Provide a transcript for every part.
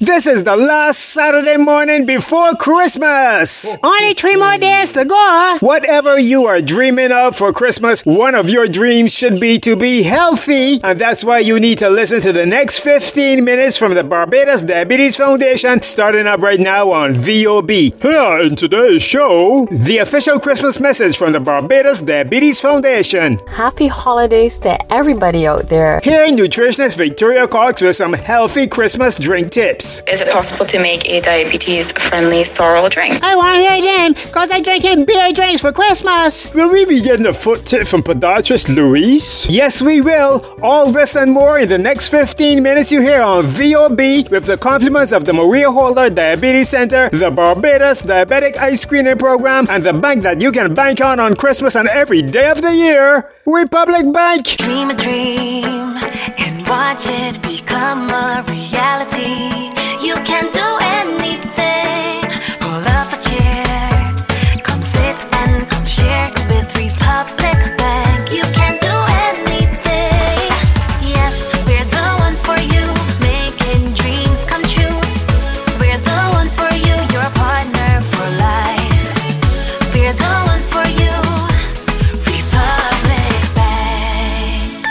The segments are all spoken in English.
This is the last Saturday morning before Christmas. Only 3 more days to go. Whatever you are dreaming of for Christmas, one of your dreams should be to be healthy. And that's why you need to listen to the next 15 minutes from the Barbados Diabetes Foundation, starting up right now on VOB. Here in today's show, the official Christmas message from the Barbados Diabetes Foundation. Happy holidays to everybody out there. Here, nutritionist Victoria Cox with some healthy Christmas drink tips. Is it possible to make a diabetes-friendly sorrel drink? I want to hear them, because I'm drinking beer drinks for Christmas. Will we be getting a foot tip from podiatrist Louise? Yes, we will. All this and more in the next 15 minutes you hear on VOB with the compliments of the Maria Holder Diabetes Center, the Barbados Diabetic Eye Screening Program, and the bank that you can bank on Christmas and every day of the year, Republic Bank. Dream a dream and watch it become a reality. You can do anything. Pull up a chair, come sit and come share with Republic Bank. You can do anything. Yes, we're the one for you, making dreams come true. We're the one for you, your partner for life. We're the one for you, Republic Bank.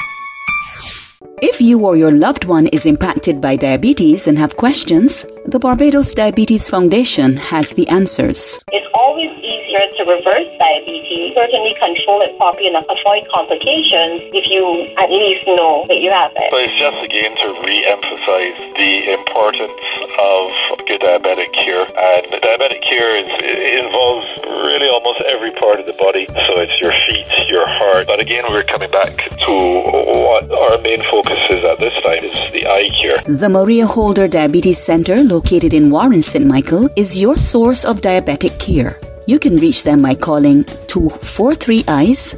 If you or your loved one is impacted by diabetes and have questions, the Barbados Diabetes Foundation has the answers. It's always easier to reverse diabetes, certainly control it properly and avoid complications if you at least know that you have it. So it's just again to re-emphasize the importance of good diabetic care. And diabetic care involves really almost every part of the body. So it's your feet, your heart. But again, we're coming back to what our main focus is at this time is the eye care. The Maria Holder Diabetes Center, located in Warren, St. Michael, is your source of diabetic care. You can reach them by calling 243-EYES,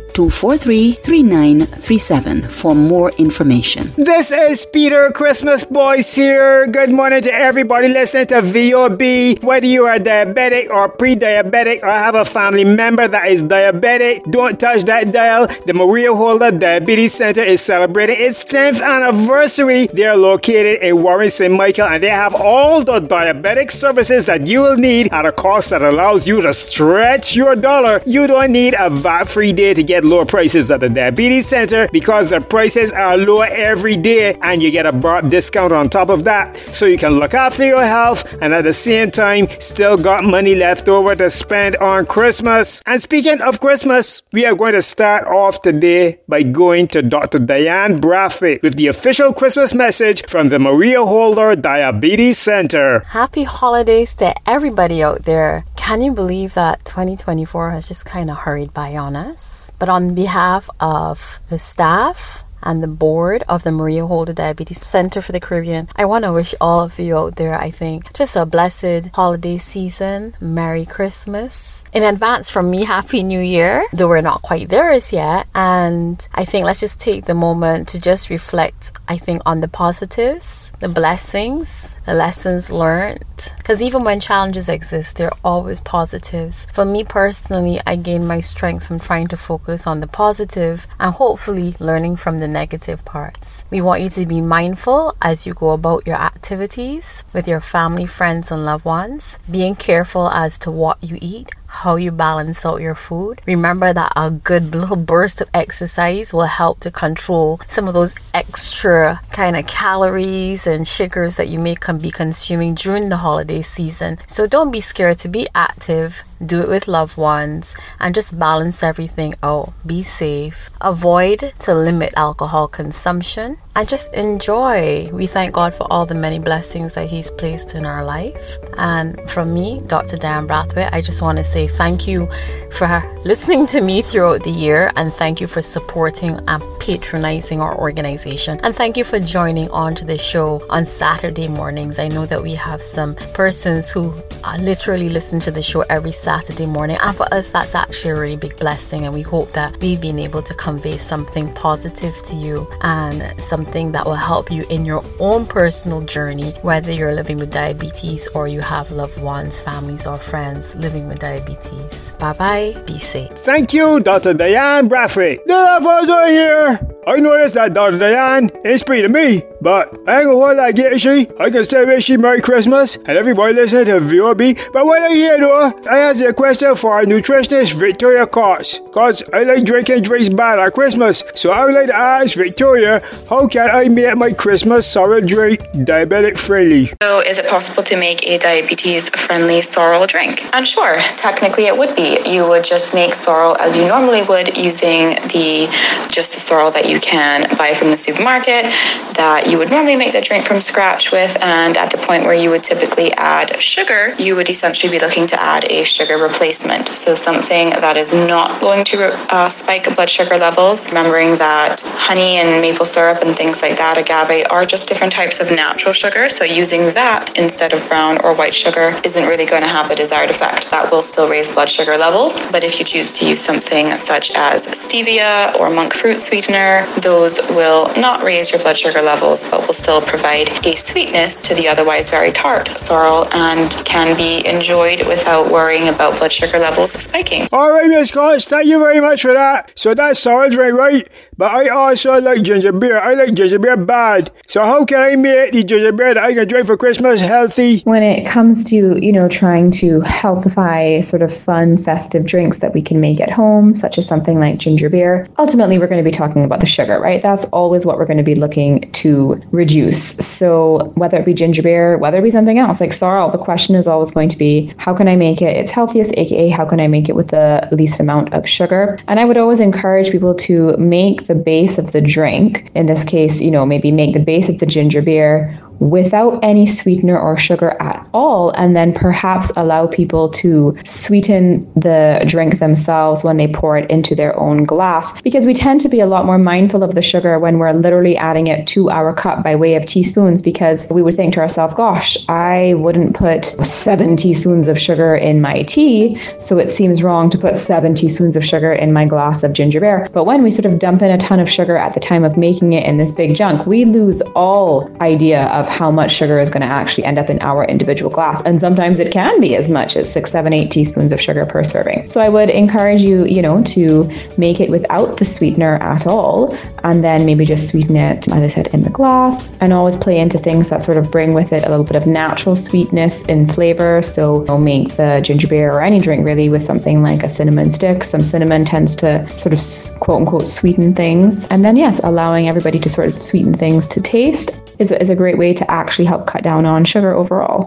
243-3937 for more information. This is Peter Christmas Boys here. Good morning to everybody listening to VOB. Whether you are diabetic or pre-diabetic or have a family member that is diabetic, don't touch that dial. The Maria Holder Diabetes Center is celebrating its 10th anniversary. They are located in Warren, St. Michael, and they have all the diabetic services that you will need at a cost that allows you to stretch your dollar. You don't need a VAT-free day to get lower prices at the Diabetes Center because the prices are lower every day and you get a broad discount on top of that. So you can look after your health and at the same time still got money left over to spend on Christmas. And speaking of Christmas, we are going to start off today by going to Dr. Diane Brathwaite with the official Christmas message from the Maria Holder Diabetes Center. Happy holidays to everybody out there. Can you believe that 2024 has just kind of hurried by on us? But on behalf of the staff and the board of the Maria Holder Diabetes Center for the Caribbean, I want to wish all of you out there, I think, just a blessed holiday season. Merry Christmas. In advance from me, Happy New Year, though we're not quite there as yet. And I think let's just take the moment to just reflect, I think, on the positives, the blessings, the lessons learned. Because even when challenges exist, there are always positives. For me personally, I gain my strength from trying to focus on the positive and hopefully learning from the negative parts. We want you to be mindful as you go about your activities with your family, friends, and loved ones. Being careful as to what you eat, how you balance out your food. Remember that a good little burst of exercise will help to control some of those extra kind of calories and sugars that you may be consuming during the holiday season. So don't be scared to be active. Do it with loved ones and just balance everything out. Be safe. Avoid to limit alcohol consumption and just enjoy. We thank God for all the many blessings that He's placed in our life. And from me, Dr. Diane Brathwaite, I just want to say thank you for listening to me throughout the year, and thank you for supporting and patronizing our organization, and thank you for joining on to the show on Saturday mornings. I know that we have some persons who literally listen to the show every Saturday morning, and for us that's actually a really big blessing, and we hope that we've been able to convey something positive to you and something that will help you in your own personal journey, whether you're living with diabetes or you have loved ones, families, or friends living with diabetes. Bye bye. Be safe. Thank you, Dr. Diane Brathwaite. The love was right here. I noticed that Dr. Diane is pretty to me. But I ain't gonna hold that get she. I can still wish you Merry Christmas and everybody listening to VOB. But while I'm here though, I ask you a question for our nutritionist Victoria Cox. Cause I like drinking drinks bad at Christmas. So I would like to ask Victoria, how can I make my Christmas sorrel drink diabetic friendly? So is it possible to make a diabetes-friendly sorrel drink? And sure, technically it would be. You would just make sorrel as you normally would using the sorrel that you can buy from the supermarket that you would normally make the drink from scratch with, and at the point where you would typically add sugar, you would essentially be looking to add a sugar replacement. So something that is not going to spike blood sugar levels, remembering that honey and maple syrup and things like that, agave, are just different types of natural sugar. So using that instead of brown or white sugar isn't really going to have the desired effect. That will still raise blood sugar levels, but if you choose to use something such as stevia or monk fruit sweetener, those will not raise your blood sugar levels, but will still provide a sweetness to the otherwise very tart sorrel and can be enjoyed without worrying about blood sugar levels spiking. Alright, Miss Cox, thank you very much for that. So that's sorrel drink, right? But I also like ginger beer. I like ginger beer bad. So how can I make the ginger beer that I can drink for Christmas healthy? When it comes to, trying to healthify sort of fun, festive drinks that we can make at home, such as something like ginger beer, ultimately we're going to be talking about the sugar, right? That's always what we're going to be looking to reduce. So whether it be ginger beer, whether it be something else like sorrel, the question is always going to be, how can I make it its healthiest, aka how can I make it with the least amount of sugar? And I would always encourage people to make the base of the drink, in this case, maybe make the base of the ginger beer without any sweetener or sugar at all, and then perhaps allow people to sweeten the drink themselves when they pour it into their own glass, because we tend to be a lot more mindful of the sugar when we're literally adding it to our cup by way of teaspoons, because we would think to ourselves, gosh, I wouldn't put 7 teaspoons of sugar in my tea, so it seems wrong to put 7 teaspoons of sugar in my glass of ginger beer. But when we sort of dump in a ton of sugar at the time of making it in this big junk, we lose all idea of how much sugar is going to actually end up in our individual glass. And sometimes it can be as much as 6, 7, 8 teaspoons of sugar per serving. So I would encourage you, to make it without the sweetener at all, and then maybe just sweeten it, as I said, in the glass, and always play into things that sort of bring with it a little bit of natural sweetness in flavor. So make the ginger beer or any drink really with something like a cinnamon stick. Some cinnamon tends to sort of quote unquote sweeten things. And then yes, allowing everybody to sort of sweeten things to taste is a great way to actually help cut down on sugar overall.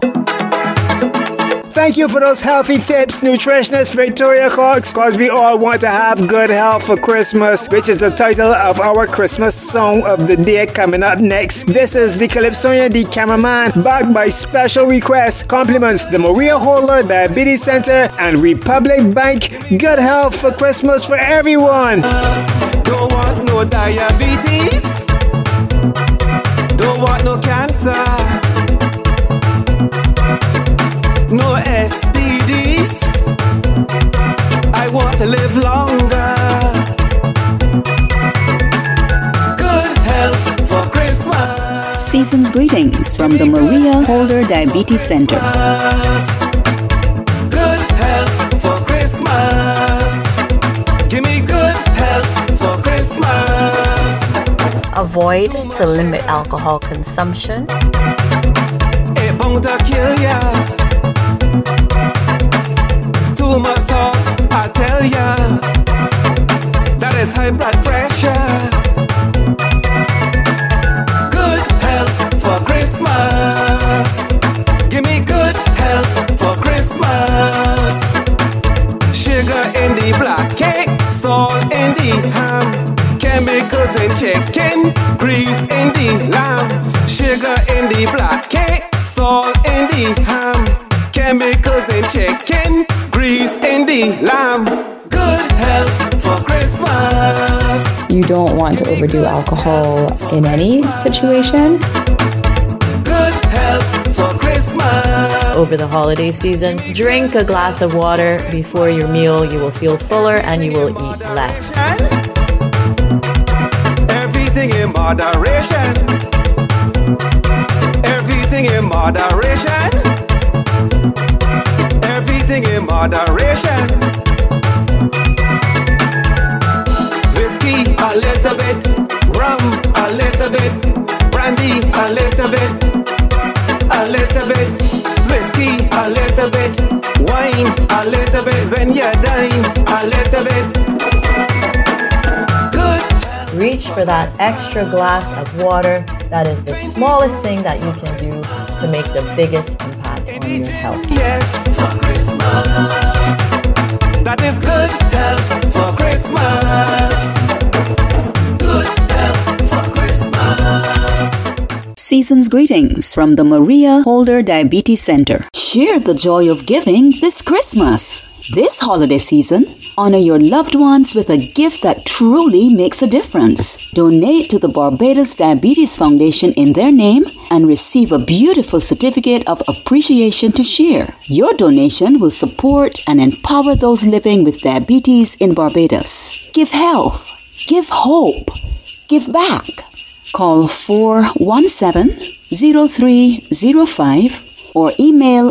Thank you for those healthy tips, nutritionist Victoria Cox, because we all want to have good health for Christmas, which is the title of our Christmas song of the day coming up next. This is the Calypsonian, the cameraman, backed by special requests, compliments, the Maria Holder Diabetes Center, and Republic Bank. Good health for Christmas for everyone. Don't want no diabetes. Don't want no cancer. No STDs. I want to live longer. Good health for Christmas. Season's greetings from the Maria Holder Diabetes Center. Good health for Christmas. Give me good health for Christmas. Avoid to limit alcohol consumption. It won't kill ya. Too much salt, I tell ya. That is high blood pressure. Good health for Christmas. Give me good health for Christmas. Sugar in the black cake, salt in the ham, chemicals in chicken, grease in the lamb. Sugar in the black cake, salt in the ham, chemicals in chicken, grease in the lamb. Good health for Christmas. You don't want to overdo alcohol in any situation. Good health for Christmas. Over the holiday season, drink a glass of water before your meal. You will feel fuller and you will eat less. Everything in moderation. Everything in moderation. Everything in moderation. Whiskey a little bit, rum a little bit, brandy for that extra glass of water. That is the smallest thing that you can do to make the biggest impact on your health. Yes, for Christmas. That is good health for Christmas. Good health for Christmas. Season's greetings from the Maria Holder Diabetes Center. Share the joy of giving this Christmas. This holiday season, honor your loved ones with a gift that truly makes a difference. Donate to the Barbados Diabetes Foundation in their name and receive a beautiful certificate of appreciation to share. Your donation will support and empower those living with diabetes in Barbados. Give health, give hope, give back. Call 417-0305 or email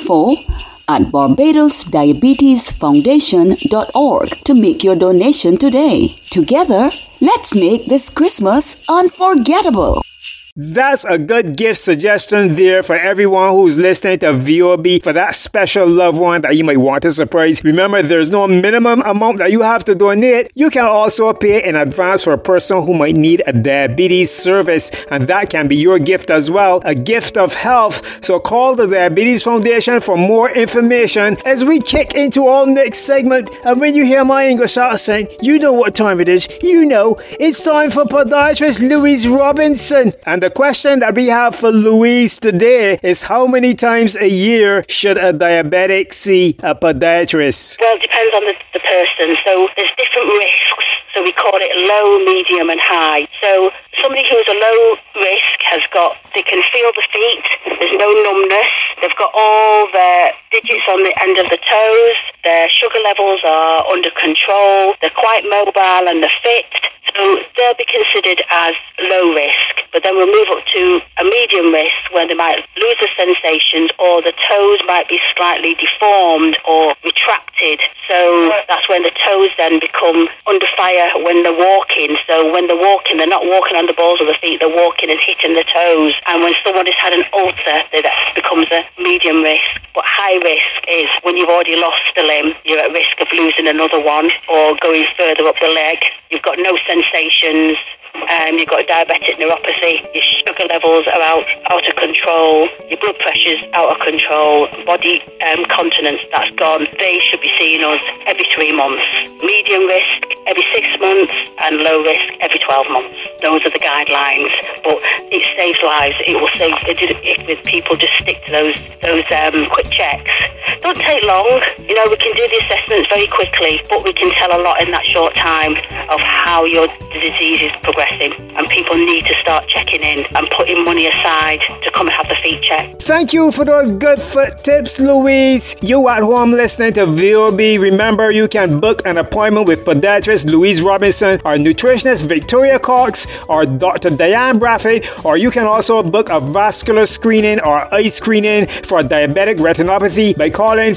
info@barbadosdiabetesfoundation.org to make your donation today. Together, let's make this Christmas unforgettable. That's a good gift suggestion there for everyone who's listening to VOB for that special loved one that you might want to surprise. Remember, there's no minimum amount that you have to donate. You can also pay in advance for a person who might need a diabetes service, and that can be your gift as well, a gift of health. So call the Diabetes Foundation for more information as we kick into our next segment. And when you hear my English accent, you know what time it is. You know, it's time for podiatrist Louise Robinson. And the question that we have for Louise today is, how many times a year should a diabetic see a podiatrist? Well, it depends on the person. So there's different risks. So we call it low, medium and high. So somebody who's a low risk they can feel the feet, there's no numbness, they've got all their digits on the end of the toes, their sugar levels are under control, they're quite mobile and they're fit. So they'll be considered as low risk. But then we'll move up to a medium risk where they might lose the sensations or the toes might be slightly deformed or retracted. So that's when the toes then become under fire when they're walking. So when they're walking, they're not walking on the balls of the feet, they're walking and hitting the toes. And when someone has had an ulcer, that becomes a medium risk. But high risk is when you've already lost a limb, you're at risk of losing another one or going further up the leg. You've got no sensations. You've got diabetic neuropathy, your sugar levels are out of control, your blood pressure's out of control, body continence, that's gone. They should be seeing us every 3 months. Medium risk every 6 months and low risk every 12 months. Those are the guidelines, but it saves lives. It will save if people just stick to those quick checks. Don't take long. You know, we can do the assessments very quickly, but we can tell a lot in that short time of how your disease is progressing, and people need to start checking in and putting money aside to come and have the feet checked. Thank you for those good foot tips, Louise. You at home listening to VOB, remember you can book an appointment with podiatrist Louise Robinson or nutritionist Victoria Cox or Dr. Diane Braffett, or you can also book a vascular screening or eye screening for diabetic retinopathy by calling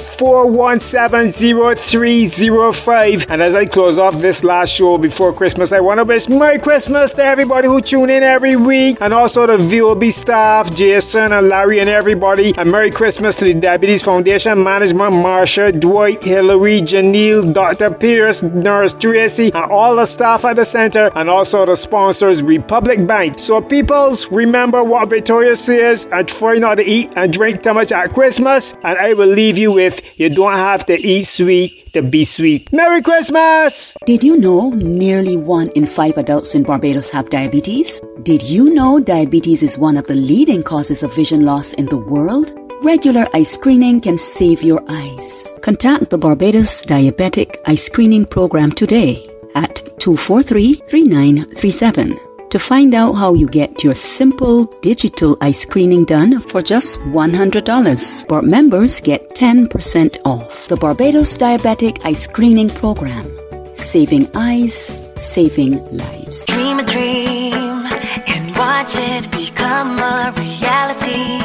417-0305. And as I close off this last show before Christmas, I want to wish Merry Christmas to everybody who tune in every week, and also the VOB staff, Jason and Larry and everybody. And Merry Christmas to the Diabetes Foundation management, Marsha, Dwight, Hillary, Janelle, Dr. Pierce, Nurse Tracy, and all the staff at the center, and also the sponsors, Republic Bank. So peoples, remember what Victoria says and try not to eat and drink too much at Christmas. And I will leave you with, you don't have to eat sweet to be sweet. Merry Christmas! Did you know nearly 1 in 5 adults in Barbados have diabetes? Did you know diabetes is one of the leading causes of vision loss in the world? Regular eye screening can save your eyes. Contact the Barbados Diabetic Eye Screening Program today at 243-3937 to find out how you get your simple digital eye screening done for just $100. But members get 10% off. The Barbados Diabetic Eye Screening Program. Saving eyes, saving lives. Dream a dream and watch it become a reality.